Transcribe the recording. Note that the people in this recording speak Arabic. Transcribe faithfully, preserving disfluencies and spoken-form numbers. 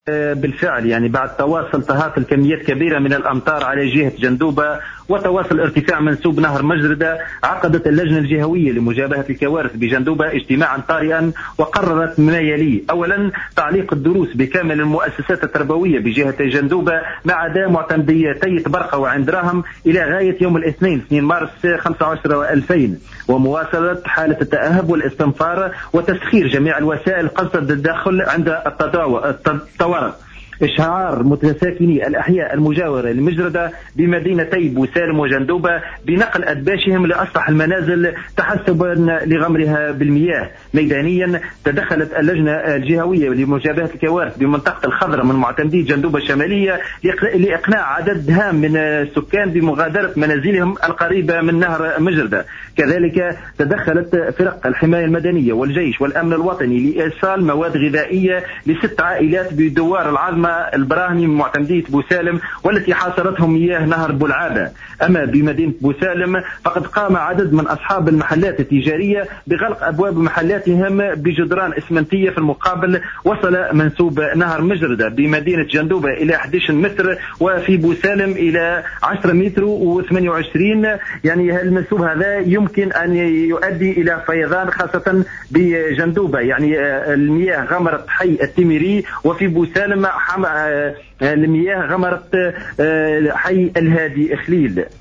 بالفعل يعني بعد تواصل تهاطل كميات كبيرة من الأمطار على جهة جندوبة وتواصل ارتفاع منسوب نهر مجردة، عقدت اللجنة الجهوية لمجابهة الكوارث بجندوبة اجتماعا طارئا وقررت ما يلي: أولا، تعليق الدروس بكامل المؤسسات التربوية بجهة جندوبة ما عدا معتمديتي تبرقة وعند راهم إلى غاية يوم الاثنين اثنين مارس خمسة عشر ألفين، ومواصلة حالة التأهب والاستنفار وتسخير جميع الوسائل قصد التدخل عند الطوارئ. إشعار متساكني الأحياء المجاورة لمجردة بمدينتي بوسالم وجندوبة بنقل أدباشهم لأسطح المنازل تحسبا لغمرها بالمياه. ميدانيا، تدخلت اللجنة الجهوية لمجابهة الكوارث بمنطقة الخضراء من معتمدي جندوبة الشمالية لإقناع عدد هام من السكان بمغادرة منازلهم القريبة من نهر مجردة. كذلك تدخلت فرق الحماية المدنية والجيش والأمن الوطني لإيصال مواد غذائية لست عائلات بدوار العظمى البراهمي من معتمدية بوسالم والتي حاصرتهم مياه نهر بلعابة. أما بمدينة بوسالم فقد قام عدد من أصحاب المحلات التجارية بغلق أبواب محلاتهم بجدران إسمنتية. في المقابل وصل منسوب نهر مجردة بمدينة جندوبة إلى أحد عشر متر وفي بوسالم إلى عشرة متر وثمانية وعشرين. يعني المنسوب هذا يمكن أن يؤدي إلى فيضان خاصة بجندوبة، يعني المياه غمرت حي التميري، وفي بوسالم المياه غمرت حي الهادي إخليل.